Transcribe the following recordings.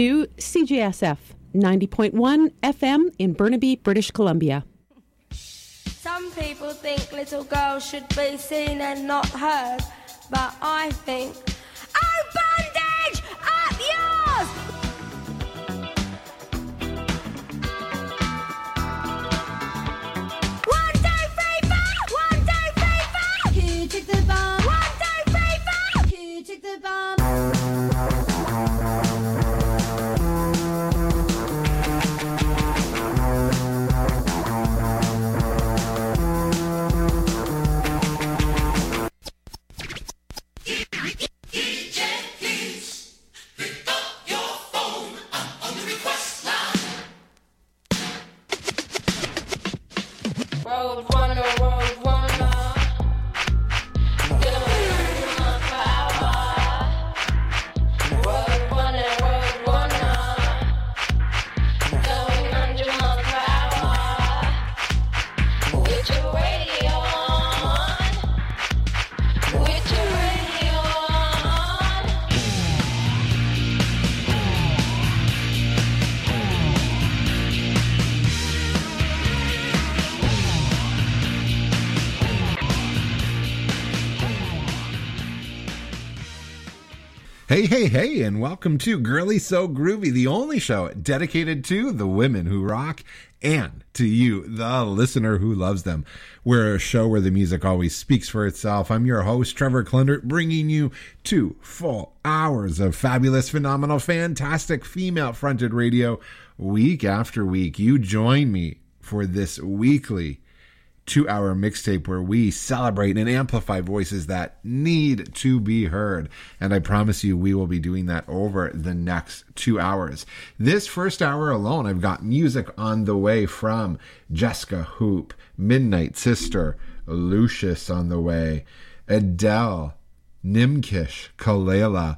To CJSF 90.1 FM in Burnaby, British Columbia. Some people think little girls should be seen and not heard, but I think, oh, bondage, up yours! One, two, three, four! One, two, three, four! Who took the bomb? One, two, three, four! Who took the bomb? Hey, and welcome to Girly So Groovy, the only show dedicated to the women who rock and to you, the listener who loves them. We're a show where the music always speaks for itself. I'm your host, Trevor Klundert, bringing you 2 full hours of fabulous, phenomenal, fantastic female-fronted radio week after week. You join me for this weekly 2-hour mixtape where we celebrate and amplify voices that need to be heard. And I promise you, we will be doing that over the next 2 hours. This first hour alone, I've got music on the way from Jessica Hoop, Midnight Sister, Lucius on the way, Adele, Nimkish, Kalela,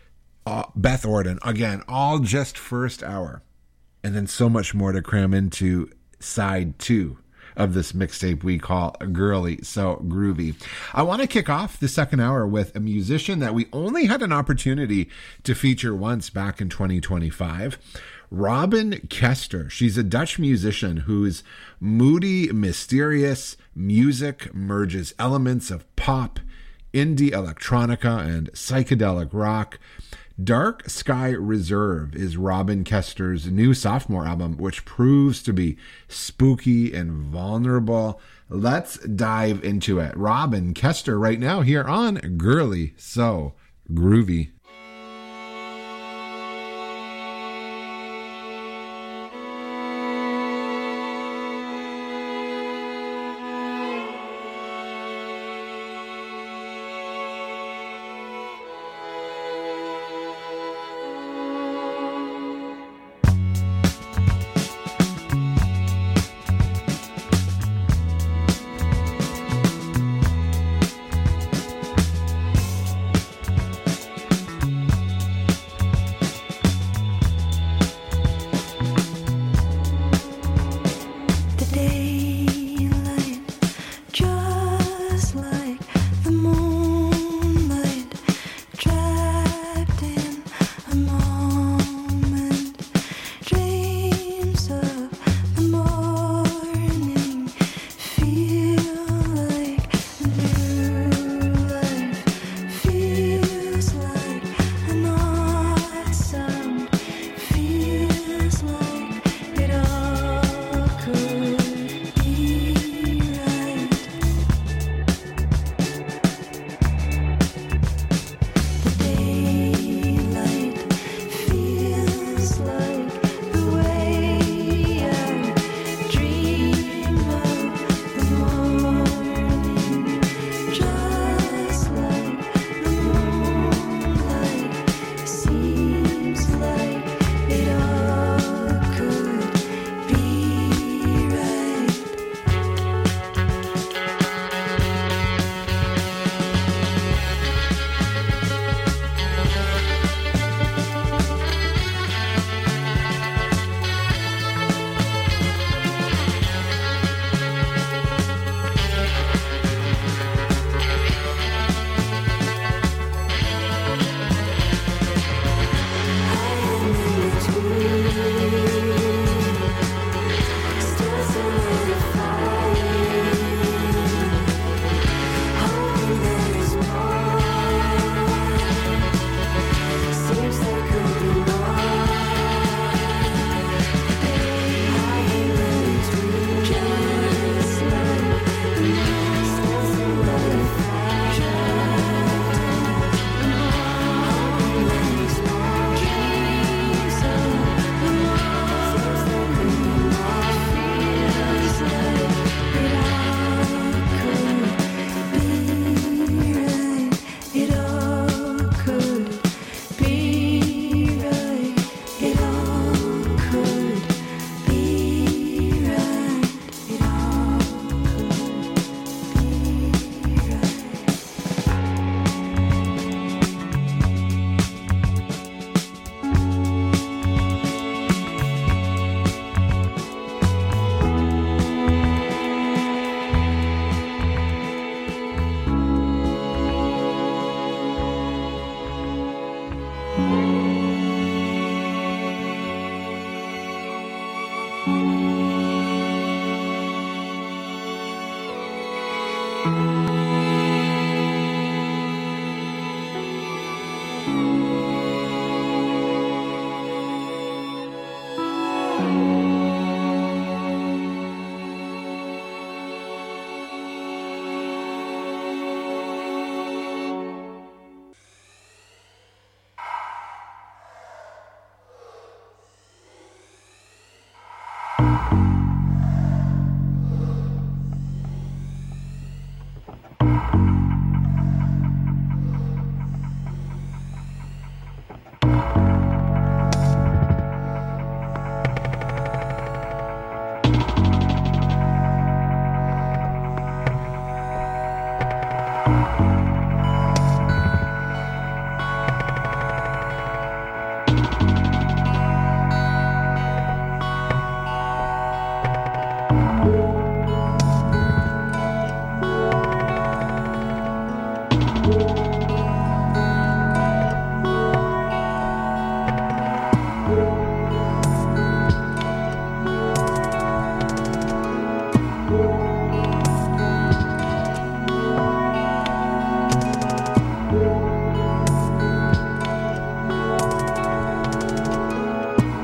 Beth Orden. Again, all just first hour. And then so much more to cram into side 2 of this mixtape we call Girly So Groovy. I want to kick off the second hour with a musician that we only had an opportunity to feature once back in 2025. Robin Kester. She's a Dutch musician whose moody, mysterious music merges elements of pop, indie electronica, and psychedelic rock. Dark Sky Reserve is Robin Kester's new sophomore album, which proves to be spooky and vulnerable. Let's dive into it. Robin Kester right now here on Girly So Groovy.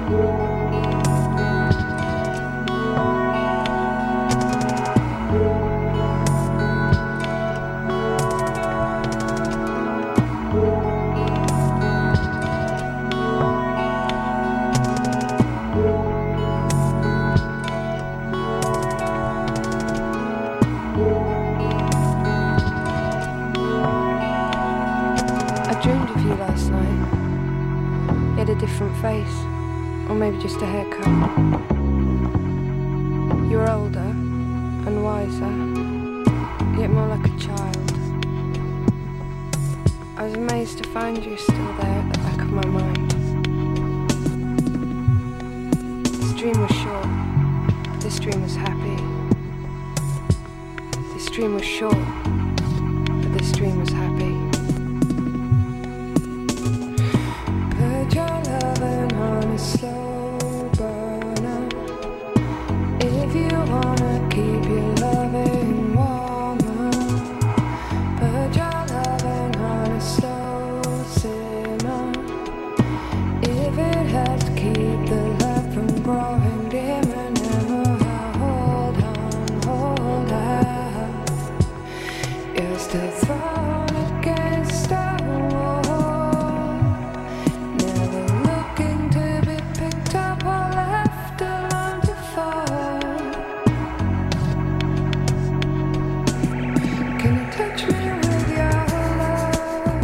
Face, or maybe just a haircut. You were older and wiser, yet more like a child. I was amazed to find you still there at the back of my mind. This dream was short, but this dream was happy. This dream was short, but this dream was happy. Slow burner. If you wanna keep your loving warmer, put your loving on a slow simmer. If it helps keep the love from growing dimmer, never hold on. You're still thrown against a wall, never looking to be picked up or left alone to fall. Can you touch me with your love?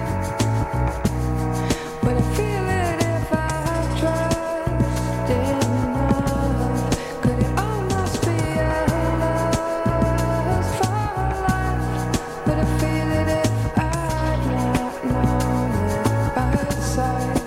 Would I feel it if I trust enough? Could it almost be a lust for life? Would I feel it if I'd not known it by your side?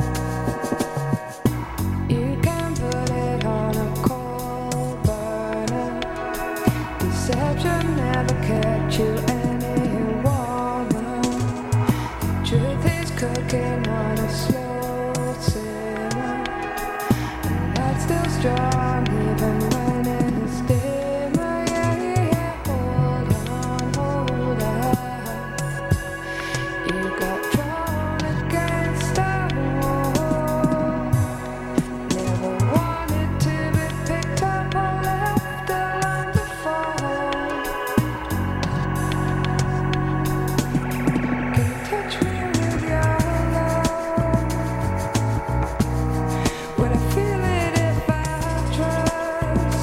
You can put it on a coal burner. Deception never kept you any warmer. Truth is cooking on a slow simmer, and that's still strong even when it's dimmer. Yeah, hold on. You got drawn against a wall, never wanted to be picked up or left alone to fall. Can you touch me with your love? Would I feel it if I trust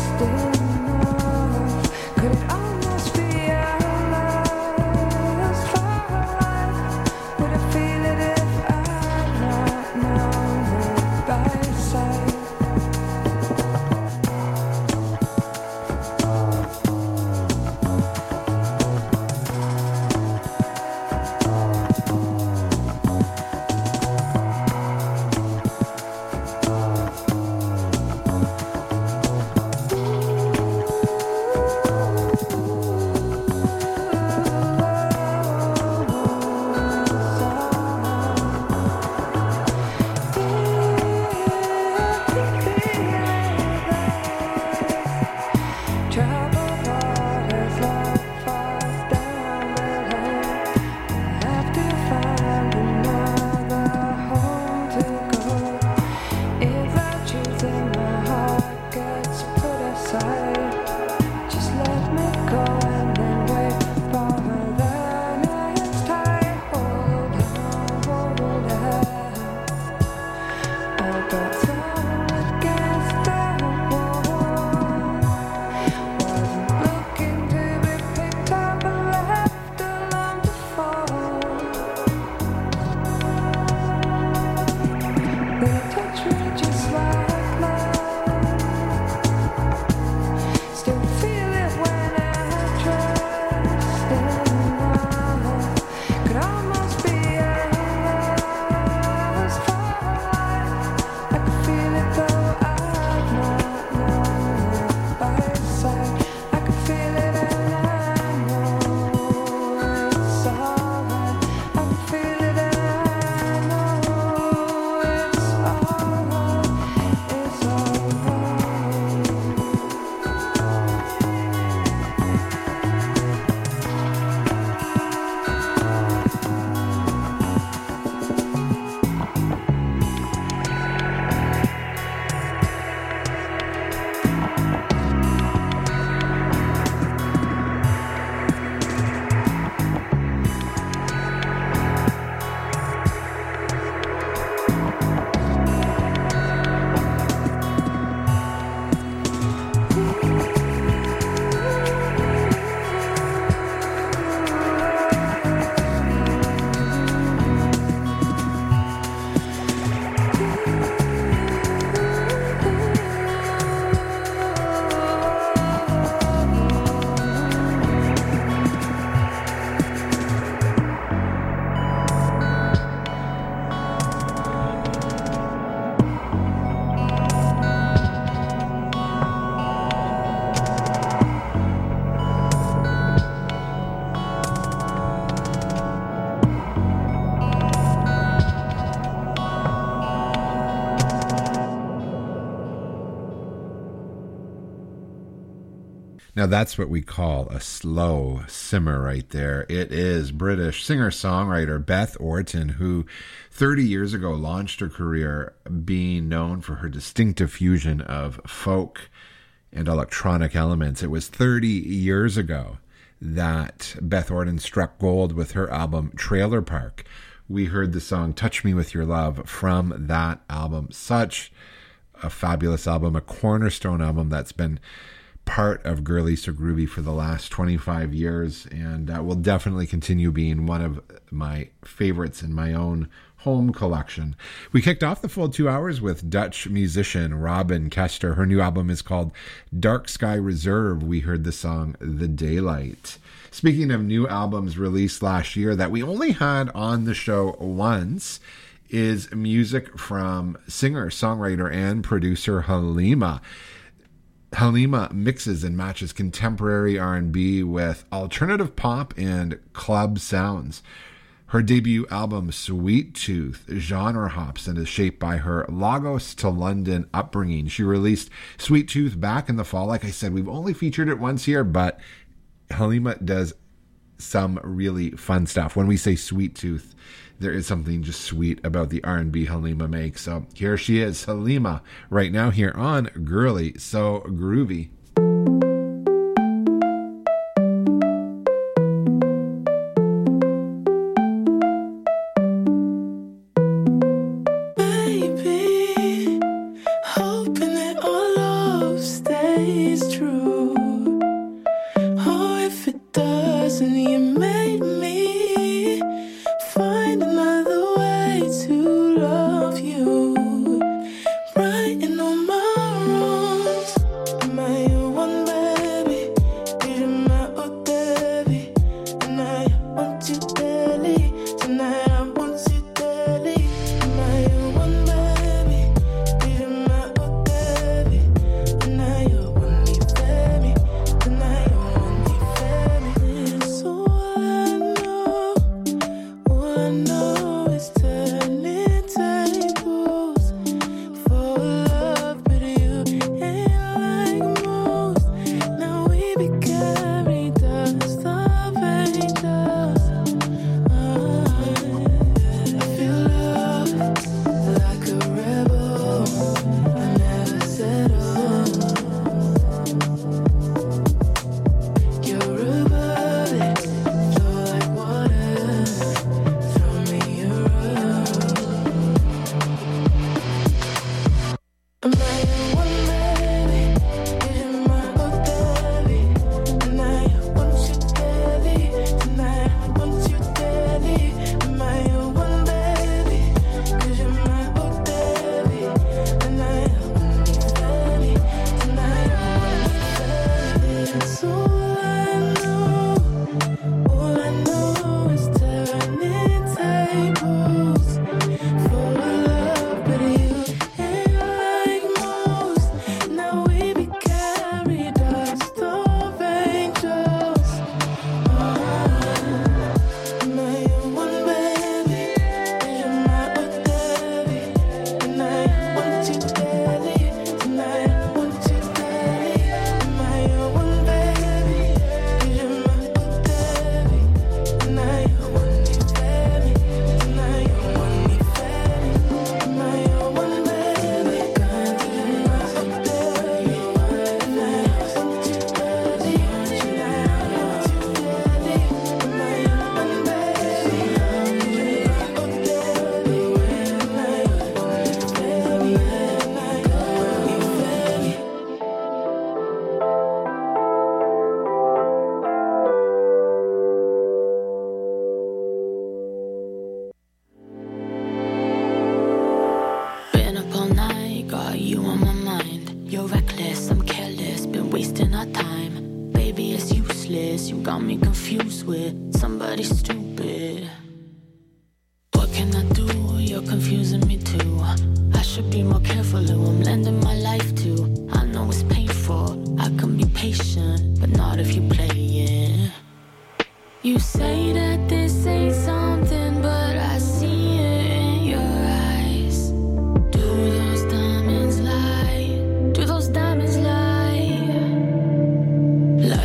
Now that's what we call a slow simmer right there. It is British singer-songwriter Beth Orton, who 30 years ago launched her career being known for her distinctive fusion of folk and electronic elements. It was 30 years ago that Beth Orton struck gold with her album Trailer Park. We heard the song Touch Me With Your Love from that album. Such a fabulous album, a cornerstone album that's been part of Girly So Groovy for the last 25 years, and will definitely continue being one of my favorites in my own home collection. We kicked off the full 2 hours with Dutch musician Robin Kester. Her new album is called Dark Sky Reserve. We heard the song The Daylight. Speaking of new albums released last year that we only had on the show once, is music from singer, songwriter, and producer Halima. Halima mixes and matches contemporary R&B with alternative pop and club sounds. Her debut album, Sweet Tooth, genre hops and is shaped by her Lagos to London upbringing. She released Sweet Tooth back in the fall. Like I said, we've only featured it once here, but Halima does some really fun stuff. When we say Sweet Tooth, there is something just sweet about the R&B Halima makes. So here she is, Halima, right now here on Girly So Groovy. Baby, hoping that our love stays true. Oh, if it doesn't, you made me find another way to love you. Righting all my wrongs. Am I your one, baby? You're my oh, baby. And I want you daily. Tonight I want you daily. Am I your one, baby? You're my oh, baby. And I your only baby. Tonight your only baby. So all I know is turning tables for love, but you ain't like most. Now we be carried dust of angels. I feel love like a rebel. I never settle. You're above it, flow like water. Throw me a rug. Am I your one, baby? You're my oh, baby. And I want you daily. Tonight I want you daily. Am I your one, baby? 'Cause you're my oh, baby. And I want you daily. Tonight I want you daily. So all I know is turning tables for love, but you ain't like most. Now we be carried dust of angels. Am I your one, baby? You're my oh, baby. And I want you daily. Tonight I want you daily. Am I your one, baby? You're my oh, baby. And I want you daily. Tonight you want me daily. Am I your one, baby? You're my oh, baby. And I want you daily. Tonight I want you daily. Am I your one, baby? You're my oh, baby. And I want you daily. And I want you daily. Been up all night, got you on my mind. You're reckless, I'm careless, been wasting our time. Baby, it's useless, you got me confused with somebody stupid. What can I do? You're confusing me too. I should be more careful who I'm lending my life to. I know it's painful, I can be patient, but not if you play it. You say that this ain't something, but I see it in your eyes. Do those diamonds lie? Do those diamonds lie?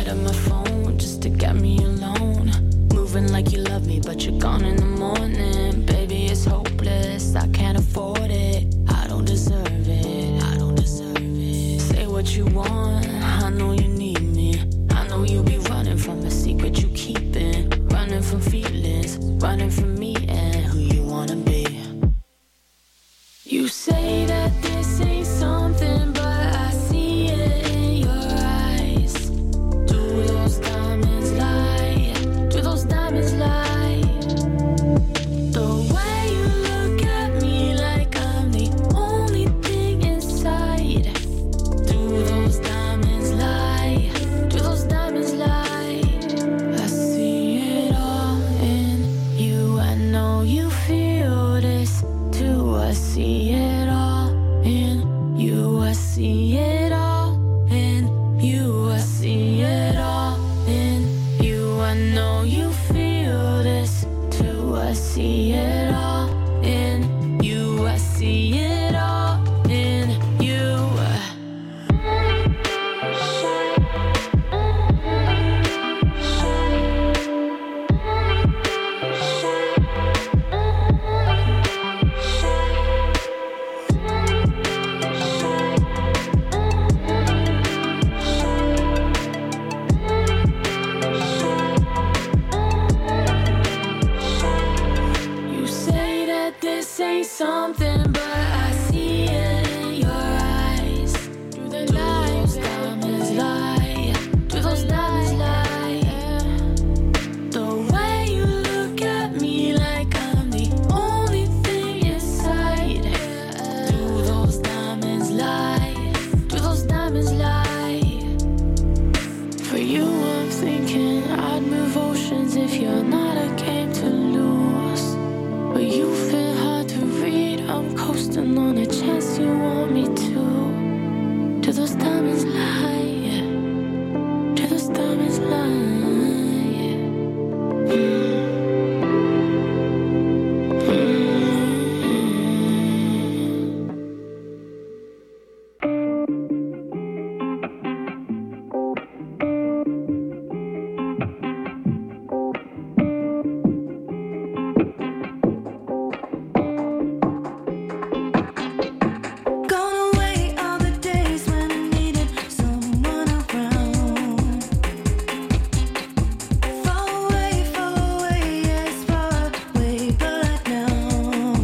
what you want. I know you need me. I know you'll be running from the secret you keeping. Running from feelings, running from me and who you wanna be. You say that this ain't something, but I see it in your eyes. Do those diamonds lie? Do those diamonds lie? The way you look at me like I'm the only thing inside. Do those diamonds lie? Do those diamonds lie? I see it all in you. I know you feel this too. I see it all in you. I see it all in you. I see it all in you. I know you feel this too. I see it all in you. I see it all in you. You say that this ain't something, but I see it in your eyes. Do those diamonds lie? Do those diamonds lie? The way you look at me like I'm the only thing inside. Do those diamonds lie? Do those diamonds lie? For you I'm thinking I'd move oceans if you're not a game to lose. But you've been hard to read. I'm coasting on a chance you want me to. Do those diamonds lie? Do those diamonds lie? Gone away all the days when I needed someone around. Far away, yes, far away, but now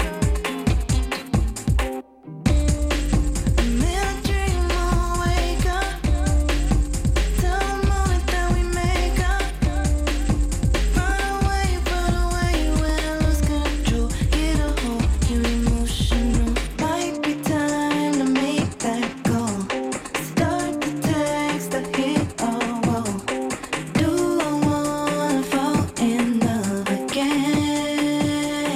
I'm in a dream, I'll wake up till the moment that we make up. Run away when I lose control. Get a hold, you're emotional. Might be time to make that call. Start the text, I hit a wall. Do I wanna fall in love again?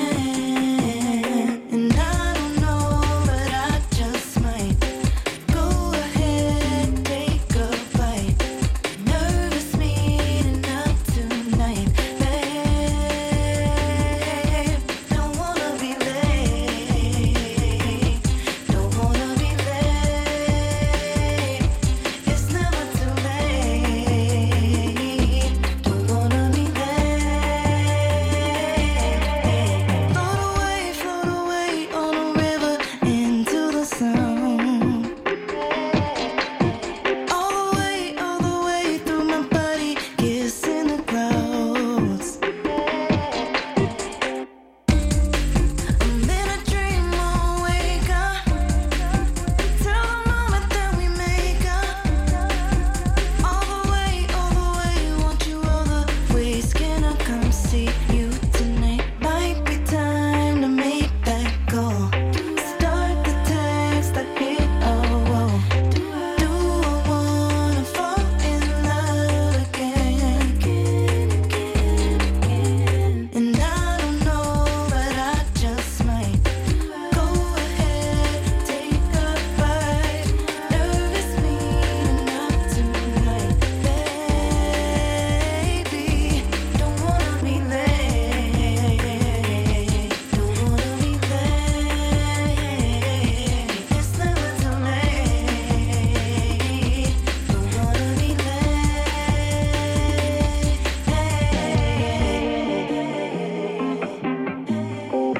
And I don't know, but I just might. Go ahead, take a bite. Nervous meeting up tonight, babe. Don't wanna be late. Don't wanna be late. It's never too late. Don't wanna be late. Float away on a river into the sound. All the way through my body, kissing the clouds. I'm in a dream, I'll wake up till the moment that we make up. All the way, want you all the ways. Can I come see you tonight? Might be time to make that call. Start the text, I hit a wall. Do I wanna fall in love again? And I don't know, but I just might. Go ahead, take a bite. Nervous meeting up tonight, baby. Don't wanna be late. Don't wanna be late. It's never too late. Don't wanna be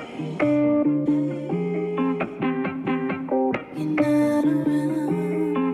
late. You're not around.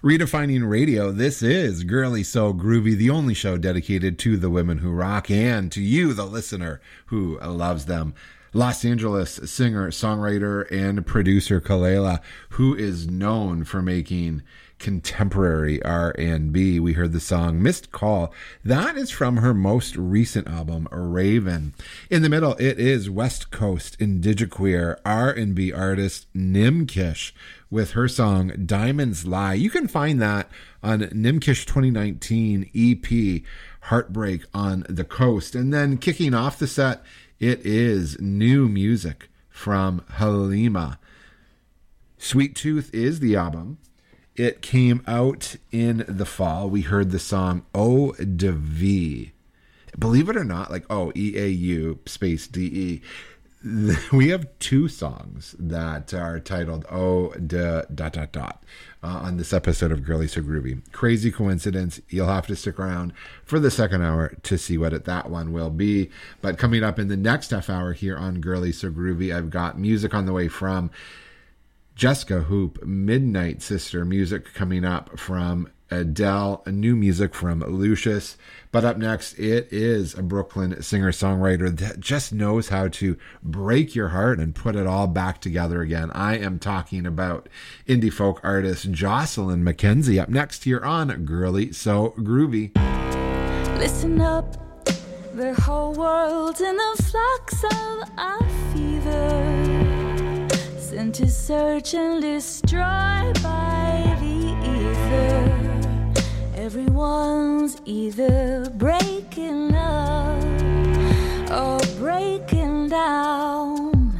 Redefining radio, this is Girly So Groovy, the only show dedicated to the women who rock and to you, the listener who loves them. Los Angeles singer, songwriter, and producer Kelela, who is known for making contemporary R&B. We heard the song Missed Call. That is from her most recent album, Raven. In the middle, it is West Coast indigiqueer R&B artist Nimkish with her song Diamonds Lie. You can find that on Nimkish 2019 EP, Heartbreak on the Coast. And then kicking off the set, it is new music from Halima. Sweet Tooth is the album. It came out in the fall. We heard the song Eau de Vie. Believe it or not, like EAU space DE. We have two songs that are titled Eau de ... on this episode of Girly So Groovy. Crazy coincidence. You'll have to stick around for the second hour to see what that one will be. But coming up in the next half hour here on Girly So Groovy, I've got music on the way from Jessica Hoop, Midnight Sister, music coming up from Adele, new music from Lucius. But up next, it is a Brooklyn singer-songwriter that just knows how to break your heart and put it all back together again. I am talking about indie folk artist Jocelyn McKenzie. Up next here on Girly So Groovy. Listen up, the whole world's in the flux of a fever, sent to search and destroy by the ether. Everyone's either breaking up or breaking down.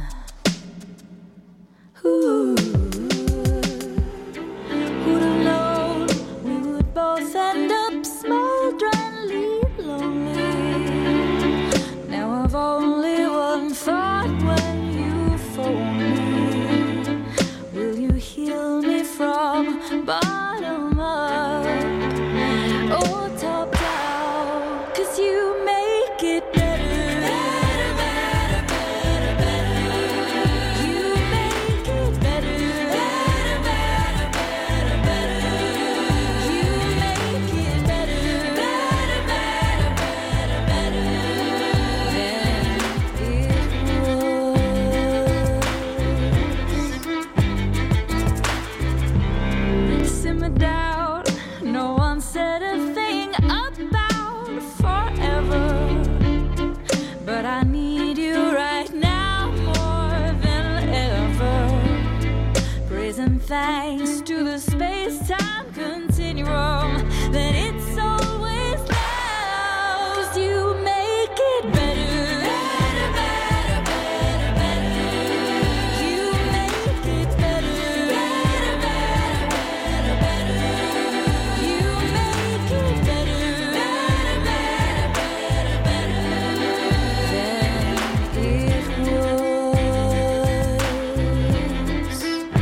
Ooh. Who'd have known we would both end up smolderingly lonely? Now I've only one thought when you phone me. Will you heal me from bottom up or top down? 'Cause you make it better, better, better, better, better. You make it better, better, better, better, better. You make it better, better, better, better, better than it was. Simmer down, no one said a thing about forever, but I need you right now more than ever. Praise and thanks to the space-time continuum that it's always loves. You make it better, better, better, better, better. You make it better, better, better, better, better. You make it better, better, better, better, better than it was.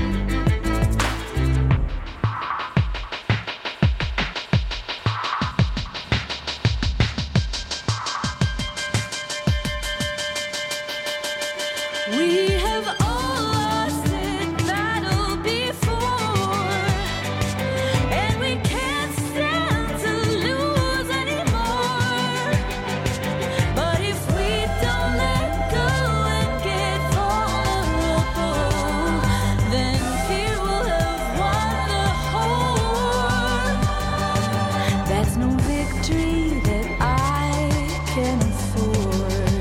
We have all lost that battle before, and we can't stand to lose anymore. But if we don't let go and get vulnerable, then fear will have won the whole. That's no victory that I can afford.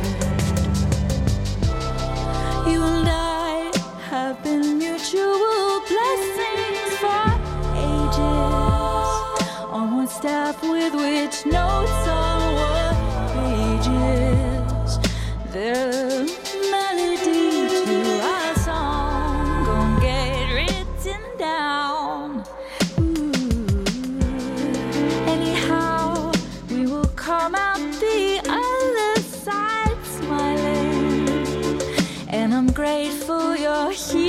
You and I have been mutual blessings for ages, on one staff with which notes on what pages. The melody to our song gon' get written down. Ooh. Anyhow, we will come out the other side smiling, and I'm grateful you're here.